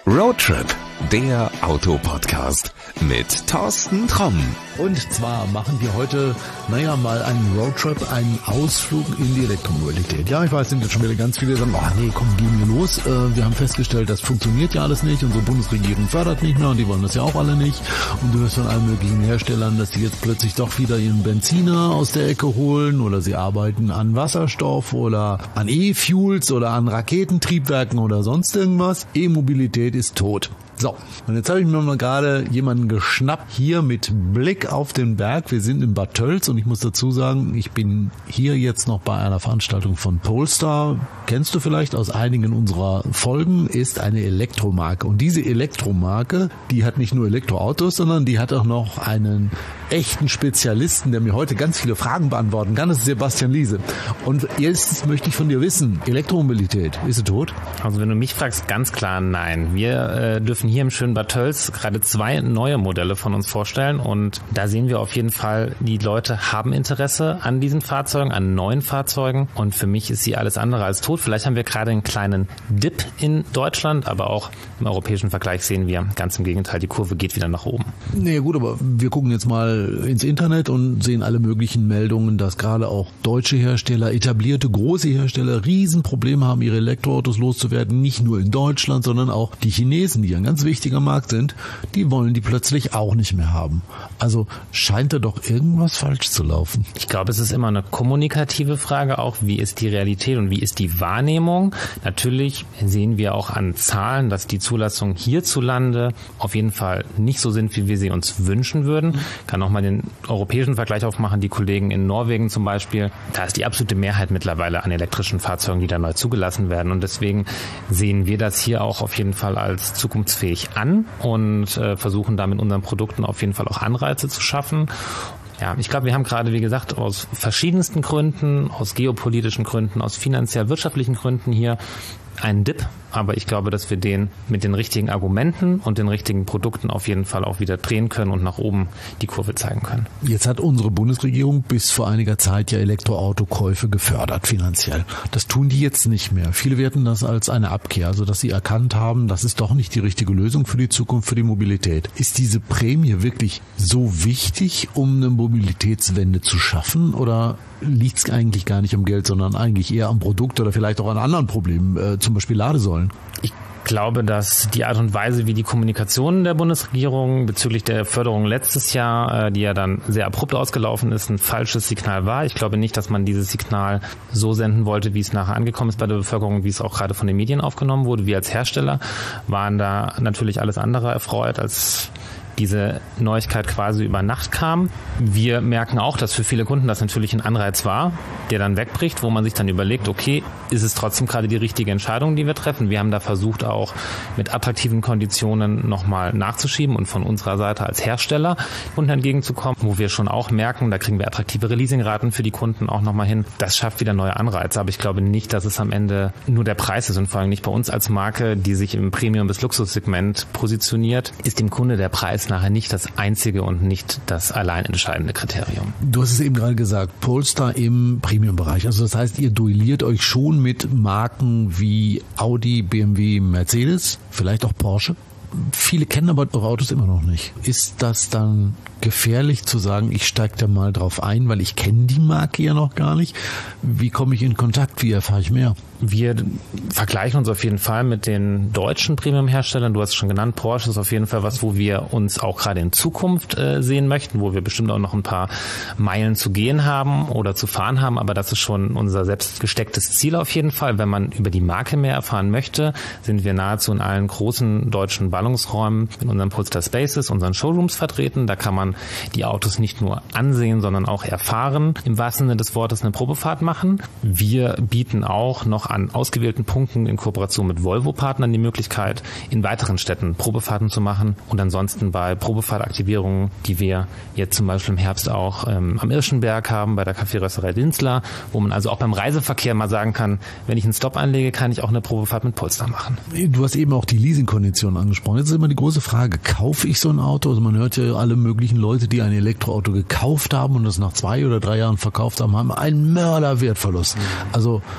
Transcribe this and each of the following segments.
Roadtrip, der Autopodcast mit Thorsten Tromm. Und zwar machen wir heute, mal einen Roadtrip, einen Ausflug in die Elektromobilität. Ja, ich weiß, sind jetzt schon wieder ganz viele, die sagen, gehen wir los. Wir haben festgestellt, das funktioniert ja alles nicht. Unsere Bundesregierung fördert nicht mehr und die wollen das ja auch alle nicht. Und du hörst von allen möglichen Herstellern, dass sie jetzt plötzlich doch wieder ihren Benziner aus der Ecke holen oder sie arbeiten an Wasserstoff oder an E-Fuels oder an Raketentriebwerken oder sonst irgendwas. E-Mobilität ist tot. So, und jetzt habe ich mir mal gerade jemanden geschnappt, hier mit Blick auf den Berg. Wir sind in Bad Tölz und ich muss dazu sagen, ich bin hier jetzt noch bei einer Veranstaltung von Polestar. Kennst du vielleicht aus einigen unserer Folgen, ist eine Elektromarke. Und diese Elektromarke, die hat nicht nur Elektroautos, sondern die hat auch noch einen echten Spezialisten, der mir heute ganz viele Fragen beantworten kann. Das ist Sebastian Liese. Und erstens möchte ich von dir wissen, Elektromobilität, ist sie tot? Also wenn du mich fragst, ganz klar nein. Wir dürfen hier im schönen Bad Tölz gerade 2 neue Modelle von uns vorstellen und da sehen wir auf jeden Fall, die Leute haben Interesse an diesen Fahrzeugen, an neuen Fahrzeugen und für mich ist sie alles andere als tot. Vielleicht haben wir gerade einen kleinen Dip in Deutschland, aber auch im europäischen Vergleich sehen wir ganz im Gegenteil, die Kurve geht wieder nach oben. Nee, gut, aber wir gucken jetzt mal ins Internet und sehen alle möglichen Meldungen, dass gerade auch deutsche Hersteller, etablierte große Hersteller Riesenprobleme haben, ihre Elektroautos loszuwerden, nicht nur in Deutschland, sondern auch die Chinesen, die ein ganz wichtiger Markt sind, die wollen die plötzlich auch nicht mehr haben. Also scheint da doch irgendwas falsch zu laufen. Ich glaube, es ist immer eine kommunikative Frage auch, wie ist die Realität und wie ist die Wahrnehmung. Natürlich sehen wir auch an Zahlen, dass die Zulassungen hierzulande auf jeden Fall nicht so sind, wie wir sie uns wünschen würden. Kann auch mal den europäischen Vergleich aufmachen, die Kollegen in Norwegen zum Beispiel. Da ist die absolute Mehrheit mittlerweile an elektrischen Fahrzeugen, die da neu zugelassen werden. Und deswegen sehen wir das hier auch auf jeden Fall als zukunftsfähig an und versuchen da mit unseren Produkten auf jeden Fall auch Anreize zu schaffen. Ja, ich glaube, wir haben gerade, wie gesagt, aus verschiedensten Gründen, aus geopolitischen Gründen, aus finanziell-wirtschaftlichen Gründen hier einen Dip, aber ich glaube, dass wir den mit den richtigen Argumenten und den richtigen Produkten auf jeden Fall auch wieder drehen können und nach oben die Kurve zeigen können. Jetzt hat unsere Bundesregierung bis vor einiger Zeit ja Elektroautokäufe gefördert finanziell. Das tun die jetzt nicht mehr. Viele werten das als eine Abkehr, also dass sie erkannt haben, das ist doch nicht die richtige Lösung für die Zukunft, für die Mobilität. Ist diese Prämie wirklich so wichtig, um eine Mobilitätswende zu schaffen oder liegt es eigentlich gar nicht um Geld, sondern eigentlich eher am Produkt oder vielleicht auch an anderen Problemen, zum Beispiel Ladesäulen? Ich glaube, dass die Art und Weise, wie die Kommunikation der Bundesregierung bezüglich der Förderung letztes Jahr, die ja dann sehr abrupt ausgelaufen ist, ein falsches Signal war. Ich glaube nicht, dass man dieses Signal so senden wollte, wie es nachher angekommen ist bei der Bevölkerung, wie es auch gerade von den Medien aufgenommen wurde. Wir als Hersteller waren da natürlich alles andere erfreut, als diese Neuigkeit quasi über Nacht kam. Wir merken auch, dass für viele Kunden das natürlich ein Anreiz war, der dann wegbricht, wo man sich dann überlegt, okay, ist es trotzdem gerade die richtige Entscheidung, die wir treffen? Wir haben da versucht, auch mit attraktiven Konditionen nochmal nachzuschieben und von unserer Seite als Hersteller Kunden entgegenzukommen, wo wir schon auch merken, da kriegen wir attraktivere Leasingraten für die Kunden auch nochmal hin. Das schafft wieder neue Anreize, aber ich glaube nicht, dass es am Ende nur der Preis ist und vor allem nicht bei uns als Marke, die sich im Premium- bis Luxussegment positioniert, ist dem Kunde der Preis nachher nicht das einzige und nicht das allein entscheidende Kriterium. Du hast es eben gerade gesagt, Polestar im Premium-Bereich. Also das heißt, ihr duelliert euch schon mit Marken wie Audi, BMW, Mercedes, vielleicht auch Porsche. Viele kennen aber eure Autos immer noch nicht. Ist das dann gefährlich zu sagen, ich steige da mal drauf ein, weil ich kenne die Marke ja noch gar nicht? Wie komme ich in Kontakt? Wie erfahre ich mehr? Wir vergleichen uns auf jeden Fall mit den deutschen Premium-Herstellern. Du hast es schon genannt, Porsche ist auf jeden Fall was, wo wir uns auch gerade in Zukunft sehen möchten, wo wir bestimmt auch noch ein paar Meilen zu gehen haben oder zu fahren haben. Aber das ist schon unser selbst gestecktes Ziel auf jeden Fall. Wenn man über die Marke mehr erfahren möchte, sind wir nahezu in allen großen deutschen Ballungsräumen in unseren Polestar Spaces, unseren Showrooms vertreten. Da kann man die Autos nicht nur ansehen, sondern auch erfahren. Im wahrsten Sinne des Wortes eine Probefahrt machen. Wir bieten auch noch an ausgewählten Punkten in Kooperation mit Volvo-Partnern die Möglichkeit, in weiteren Städten Probefahrten zu machen und ansonsten bei Probefahrtaktivierungen, die wir jetzt zum Beispiel im Herbst auch am Irschenberg haben, bei der Kaffeerösterei Dinsler, wo man also auch beim Reiseverkehr mal sagen kann, wenn ich einen Stop einlege, kann ich auch eine Probefahrt mit Polestar machen. Du hast eben auch die Leasingkonditionen angesprochen. Jetzt ist immer die große Frage, kaufe ich so ein Auto? Also man hört ja alle möglichen Leute, die ein Elektroauto gekauft haben und das nach 2 oder 3 Jahren verkauft haben, haben einen Mörderwertverlust. Also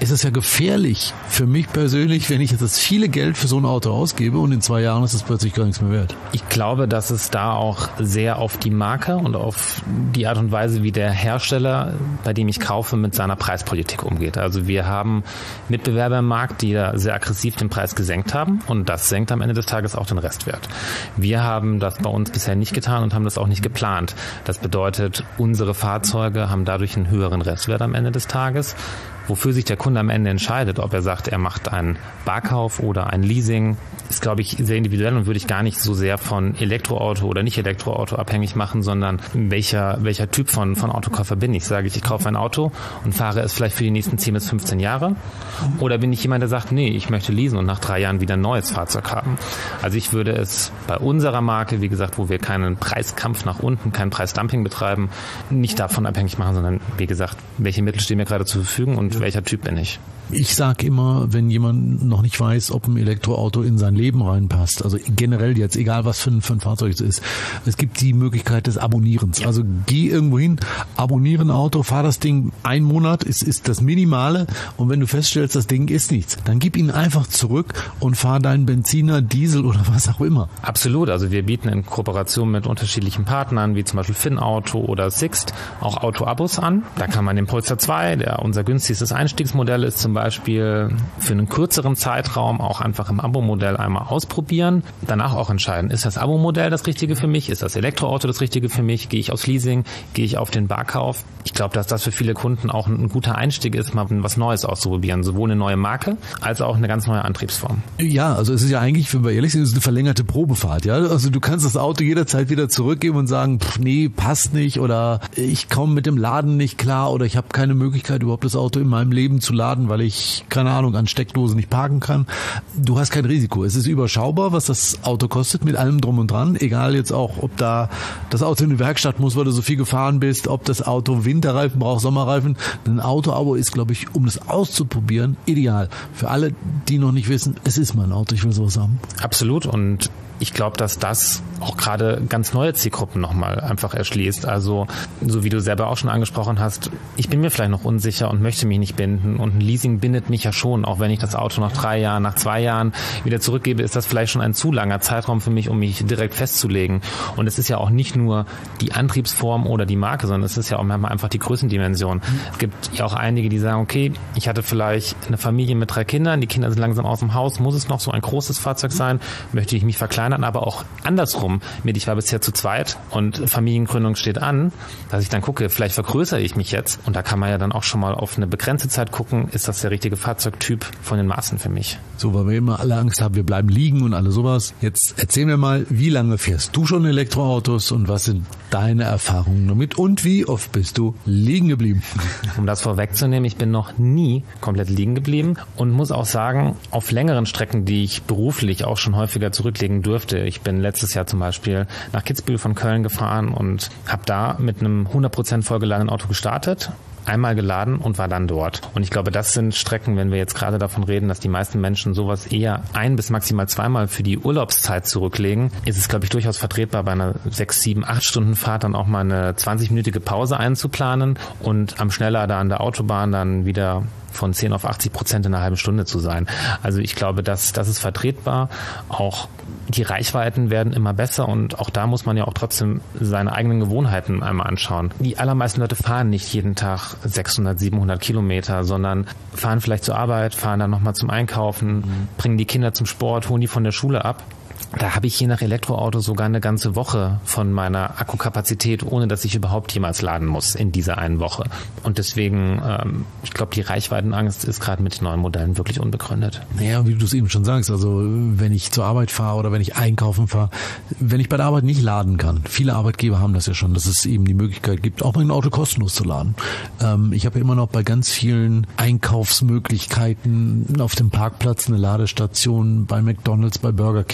ist es ja gefährlich für mich persönlich, wenn ich jetzt das viele Geld für so ein Auto ausgebe und in 2 Jahren ist es plötzlich gar nichts mehr wert. Ich glaube, dass es da auch sehr auf die Marke und auf die Art und Weise, wie der Hersteller, bei dem ich kaufe, mit seiner Preispolitik umgeht. Also wir haben Mitbewerber im Markt, die da sehr aggressiv den Preis gesenkt haben und das senkt am Ende des Tages auch den Restwert. Wir haben das bei uns bisher nicht getan und haben das auch nicht geplant. Das bedeutet, unsere Fahrzeuge haben dadurch einen höheren Restwert am Ende des Tages. Wofür sich der Kunde am Ende entscheidet, ob er sagt, er macht einen Barkauf oder ein Leasing, ist, glaube ich, sehr individuell und würde ich gar nicht so sehr von Elektroauto oder nicht Elektroauto abhängig machen, sondern welcher Typ von Autokäufer bin ich. Sage ich kaufe ein Auto und fahre es vielleicht für die nächsten 10 bis 15 Jahre? Oder bin ich jemand, der sagt, nee, ich möchte leasen und nach 3 Jahren wieder ein neues Fahrzeug haben? Also ich würde es bei unserer Marke, wie gesagt, wo wir keinen Preiskampf nach unten, kein Preisdumping betreiben, nicht davon abhängig machen, sondern wie gesagt, welche Mittel stehen mir gerade zur Verfügung und welcher Typ bin ich? Ich sage immer, wenn jemand noch nicht weiß, ob ein Elektroauto in sein Leben reinpasst, also generell jetzt, egal was für ein Fahrzeug es ist, es gibt die Möglichkeit des Abonnierens. Also geh irgendwo hin, abonniere ein Auto, fahr das Ding 1 Monat, ist das Minimale und wenn du feststellst, das Ding ist nichts, dann gib ihn einfach zurück und fahr deinen Benziner, Diesel oder was auch immer. Absolut, also wir bieten in Kooperation mit unterschiedlichen Partnern, wie zum Beispiel Finnauto oder Sixt, auch Auto-Abos an. Da kann man den Polestar 2, der unser günstigstes Einstiegsmodell ist, zum Beispiel für einen kürzeren Zeitraum auch einfach im Abo-Modell einmal ausprobieren. Danach auch entscheiden, ist das Abo-Modell das Richtige für mich? Ist das Elektroauto das Richtige für mich? Gehe ich aufs Leasing? Gehe ich auf den Barkauf? Ich glaube, dass das für viele Kunden auch ein guter Einstieg ist, mal was Neues auszuprobieren. Sowohl eine neue Marke, als auch eine ganz neue Antriebsform. Ja, also es ist ja eigentlich, wenn wir ehrlich sind, es ist eine verlängerte Probefahrt. Ja, also du kannst das Auto jederzeit wieder zurückgeben und sagen, nee, passt nicht oder ich komme mit dem Laden nicht klar oder ich habe keine Möglichkeit, überhaupt das Auto in meinem Leben zu laden, weil ich, keine Ahnung, an Steckdosen nicht parken kann. Du hast kein Risiko. Es ist überschaubar, was das Auto kostet, mit allem drum und dran. Egal jetzt auch, ob da das Auto in die Werkstatt muss, weil du so viel gefahren bist, ob das Auto Winterreifen braucht, Sommerreifen. Ein Auto-Abo ist, glaube ich, um das auszuprobieren, ideal. Für alle, die noch nicht wissen, es ist mein Auto, ich will sowas haben. Absolut, und ich glaube, dass das auch gerade ganz neue Zielgruppen nochmal einfach erschließt. Also, so wie du selber auch schon angesprochen hast, ich bin mir vielleicht noch unsicher und möchte mich nicht binden. Und ein Leasing bindet mich ja schon. Auch wenn ich das Auto nach 3 Jahren, nach 2 Jahren wieder zurückgebe, ist das vielleicht schon ein zu langer Zeitraum für mich, um mich direkt festzulegen. Und es ist ja auch nicht nur die Antriebsform oder die Marke, sondern es ist ja auch manchmal einfach die Größendimension. Es gibt ja auch einige, die sagen, okay, ich hatte vielleicht eine Familie mit 3 Kindern, die Kinder sind langsam aus dem Haus, muss es noch so ein großes Fahrzeug sein? Möchte ich mich verkleinern? Aber auch andersrum, ich war bisher zu zweit und Familiengründung steht an, dass ich dann gucke, vielleicht vergrößere ich mich jetzt und da kann man ja dann auch schon mal auf eine begrenzte Zeit gucken, ist das der richtige Fahrzeugtyp von den Maßen für mich. So, weil wir immer alle Angst haben, wir bleiben liegen und alle sowas. Jetzt erzähl mir mal, wie lange fährst du schon Elektroautos und was sind deine Erfahrungen damit und wie oft bist du liegen geblieben? Um das vorwegzunehmen, ich bin noch nie komplett liegen geblieben und muss auch sagen, auf längeren Strecken, die ich beruflich auch schon häufiger zurücklegen durfte. Ich bin letztes Jahr zum Beispiel nach Kitzbühel von Köln gefahren und habe da mit einem 100% vollgeladenen Auto gestartet, einmal geladen und war dann dort. Und ich glaube, das sind Strecken, wenn wir jetzt gerade davon reden, dass die meisten Menschen sowas eher 1 bis maximal 2-mal für die Urlaubszeit zurücklegen, ist es, glaube ich, durchaus vertretbar, bei einer 6, 7, 8 Stunden Fahrt dann auch mal eine 20-minütige Pause einzuplanen und am Schnelllader an der Autobahn dann wieder von 10 auf 80% in einer halben Stunde zu sein. Also ich glaube, das ist vertretbar. Auch die Reichweiten werden immer besser und auch da muss man ja auch trotzdem seine eigenen Gewohnheiten einmal anschauen. Die allermeisten Leute fahren nicht jeden Tag 600, 700 Kilometer, sondern fahren vielleicht zur Arbeit, fahren dann nochmal zum Einkaufen, bringen die Kinder zum Sport, holen die von der Schule ab. Da habe ich je nach Elektroauto sogar eine ganze Woche von meiner Akkukapazität, ohne dass ich überhaupt jemals laden muss in dieser einen Woche. Und deswegen, ich glaube, die Reichweitenangst ist gerade mit den neuen Modellen wirklich unbegründet. Naja, wie du es eben schon sagst, also wenn ich zur Arbeit fahre oder wenn ich einkaufen fahre, wenn ich bei der Arbeit nicht laden kann, viele Arbeitgeber haben das ja schon, dass es eben die Möglichkeit gibt, auch mein Auto kostenlos zu laden. Ich habe ja immer noch bei ganz vielen Einkaufsmöglichkeiten auf dem Parkplatz eine Ladestation, bei McDonald's, bei Burger King, überall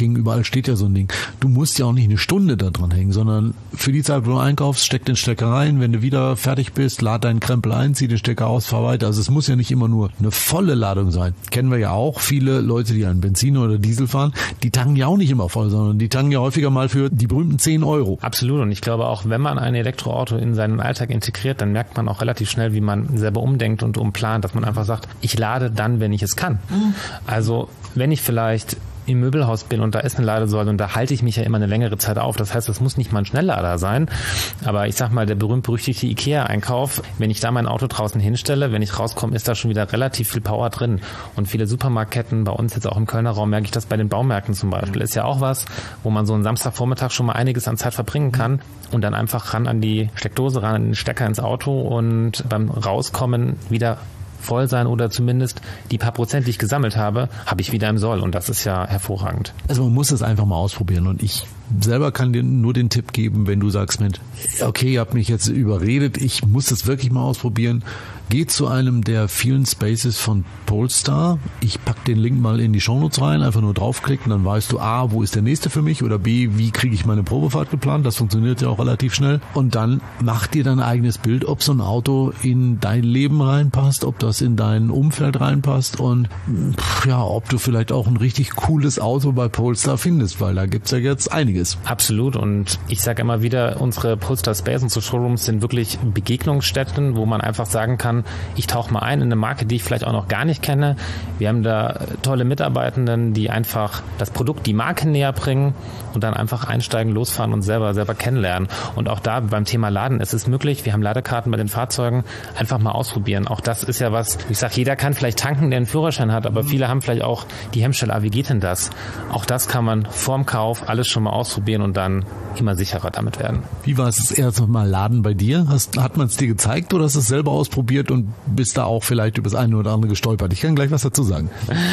steht ja so ein Ding. Du musst ja auch nicht eine Stunde da dran hängen, sondern für die Zeit, wo du einkaufst, steck den Stecker rein, wenn du wieder fertig bist, lad deinen Krempel ein, zieh den Stecker aus, fahr weiter. Also es muss ja nicht immer nur eine volle Ladung sein. Kennen wir ja auch viele Leute, die einen Benzin oder Diesel fahren, die tanken ja auch nicht immer voll, sondern die tanken ja häufiger mal für die berühmten 10 Euro. Absolut, und ich glaube auch, wenn man ein Elektroauto in seinen Alltag integriert, dann merkt man auch relativ schnell, wie man selber umdenkt und umplant, dass man einfach sagt, ich lade dann, wenn ich es kann. Also wenn ich vielleicht im Möbelhaus bin und da ist eine Ladesäule und da halte ich mich ja immer eine längere Zeit auf. Das heißt, das muss nicht mal ein Schnelllader sein. Aber ich sag mal, der berühmt-berüchtigte IKEA-Einkauf, wenn ich da mein Auto draußen hinstelle, wenn ich rauskomme, ist da schon wieder relativ viel Power drin. Und viele Supermarktketten, bei uns jetzt auch im Kölner Raum, merke ich das bei den Baumärkten zum Beispiel. Ist ja auch was, wo man so einen Samstagvormittag schon mal einiges an Zeit verbringen kann und dann einfach ran an die Steckdose, ran an den Stecker ins Auto und beim Rauskommen wieder voll sein oder zumindest die paar Prozent, die ich gesammelt habe, habe ich wieder im Soll und das ist ja hervorragend. Also man muss es einfach mal ausprobieren und ich selber kann dir nur den Tipp geben, wenn du sagst, Mensch, okay, ihr habt mich jetzt überredet, ich muss das wirklich mal ausprobieren. Geh zu einem der vielen Spaces von Polestar. Ich pack den Link mal in die Shownotes rein, einfach nur draufklicken, dann weißt du A, wo ist der nächste für mich oder B, wie kriege ich meine Probefahrt geplant, das funktioniert ja auch relativ schnell und dann mach dir dein eigenes Bild, ob so ein Auto in dein Leben reinpasst, ob das in dein Umfeld reinpasst und ja, ob du vielleicht auch ein richtig cooles Auto bei Polestar findest, weil da gibt's ja jetzt einiges. Absolut und ich sage immer wieder, unsere Polestar Space, unsere Showrooms sind wirklich Begegnungsstätten, wo man einfach sagen kann, ich tauche mal ein in eine Marke, die ich vielleicht auch noch gar nicht kenne. Wir haben da tolle Mitarbeitenden, die einfach das Produkt, die Marke näher bringen und dann einfach einsteigen, losfahren und selber kennenlernen. Und auch da beim Thema Laden, es ist möglich, wir haben Ladekarten bei den Fahrzeugen, einfach mal ausprobieren. Auch das ist ja was, ich sage, jeder kann vielleicht tanken, der einen Führerschein hat, aber viele haben vielleicht auch die Hemmschwelle, wie geht denn das? Auch das kann man vorm Kauf alles schon mal ausprobieren und dann immer sicherer damit werden. Wie war es das erste Mal Laden bei dir? Hat man es dir gezeigt oder hast du es selber ausprobiert und bist da auch vielleicht über das eine oder andere gestolpert? Ich kann gleich was dazu sagen.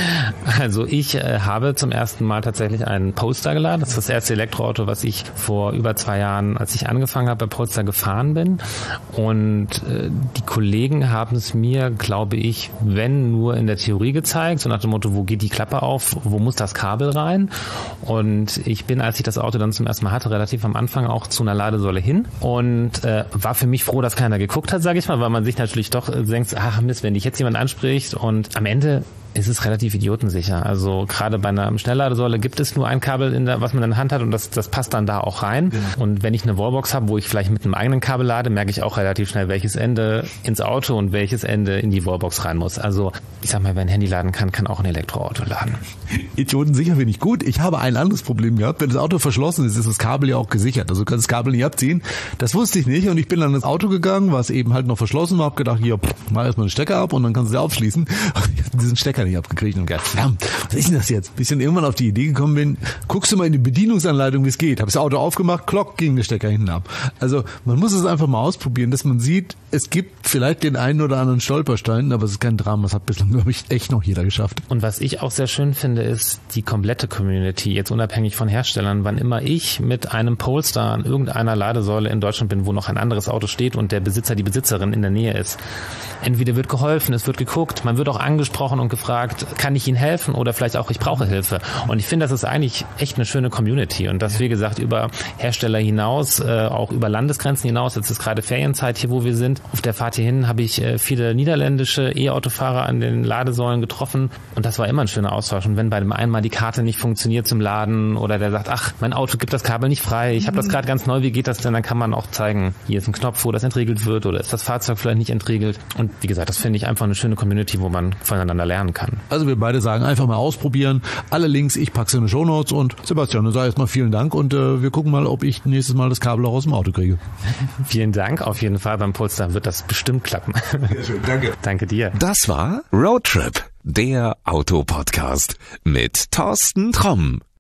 Also ich habe zum ersten Mal tatsächlich einen Polestar geladen. Das ist das erste Elektroauto, was ich vor über 2 Jahren, als ich angefangen habe, bei Polestar gefahren bin. Und die Kollegen haben es mir, glaube ich, wenn nur in der Theorie gezeigt, so nach dem Motto, wo geht die Klappe auf, wo muss das Kabel rein? Und ich bin, als ich das Auto dann zum ersten Mal hatte, relativ am Anfang auch zu einer Ladesäule hin und war für mich froh, dass keiner geguckt hat, sage ich mal, weil man sich natürlich doch denkt, ach Mist, wenn dich jetzt jemand anspricht und am Ende ist es relativ idiotensicher. Also gerade bei einer Schnellladesäule gibt es nur ein Kabel, was man in der Hand hat und das passt dann da auch rein. Genau. Und wenn ich eine Wallbox habe, wo ich vielleicht mit einem eigenen Kabel lade, merke ich auch relativ schnell, welches Ende ins Auto und welches Ende in die Wallbox rein muss. Also ich sag mal, wer ein Handy laden kann, kann auch ein Elektroauto laden. Idiotensicher finde ich gut. Ich habe ein anderes Problem gehabt. Wenn das Auto verschlossen ist, ist das Kabel ja auch gesichert. Also du kannst das Kabel nicht abziehen. Das wusste ich nicht und ich bin dann ins Auto gegangen, was eben halt noch verschlossen war, habe gedacht, hier, mach erstmal den Stecker ab und dann kannst du sie aufschließen. Ich habe diesen Stecker nicht abgekriegt und gedacht, verdammt, was ist denn das jetzt? Bis ich dann irgendwann auf die Idee gekommen bin, guckst du mal in die Bedienungsanleitung, wie es geht. Habe das Auto aufgemacht, klock, ging der Stecker hinten ab. Also man muss es einfach mal ausprobieren, dass man sieht, es gibt vielleicht den einen oder anderen Stolperstein, aber es ist kein Drama. Das hat bislang, glaube ich, echt noch jeder geschafft. Und was ich auch sehr schön finde, ist die komplette Community, jetzt unabhängig von Herstellern. Wann immer ich mit einem Polestar an irgendeiner Ladesäule in Deutschland bin, wo noch ein anderes Auto steht und der Besitzer, die Besitzerin in der Nähe ist, entweder wird geholfen, es wird geguckt, man wird auch angesprochen und gefragt, kann ich Ihnen helfen oder vielleicht auch, ich brauche Hilfe. Und ich finde, das ist eigentlich echt eine schöne Community und das, wie gesagt, über Hersteller hinaus, auch über Landesgrenzen hinaus. Jetzt ist gerade Ferienzeit hier, wo wir sind. Auf der Fahrt hierhin habe ich viele niederländische E-Autofahrer an den Ladesäulen getroffen und das war immer ein schöner Austausch. Und wenn bei dem einen mal die Karte nicht funktioniert zum Laden oder der sagt, ach, mein Auto gibt das Kabel nicht frei, ich habe das gerade ganz neu, wie geht das denn? Dann kann man auch zeigen, hier ist ein Knopf, wo das entriegelt wird oder ist das Fahrzeug vielleicht nicht entriegelt. Und wie gesagt, das finde ich einfach eine schöne Community, wo man voneinander lernen kann. Also wir beide sagen, einfach mal ausprobieren. Alle Links, ich packe sie in die Shownotes und Sebastian, dann sag erstmal vielen Dank und wir gucken mal, ob ich nächstes Mal das Kabel auch aus dem Auto kriege. Vielen Dank, auf jeden Fall. Beim Polestar wird das bestimmt klappen. Sehr schön, danke. Danke dir. Das war Roadtrip, der Autopodcast mit Thorsten Tromm.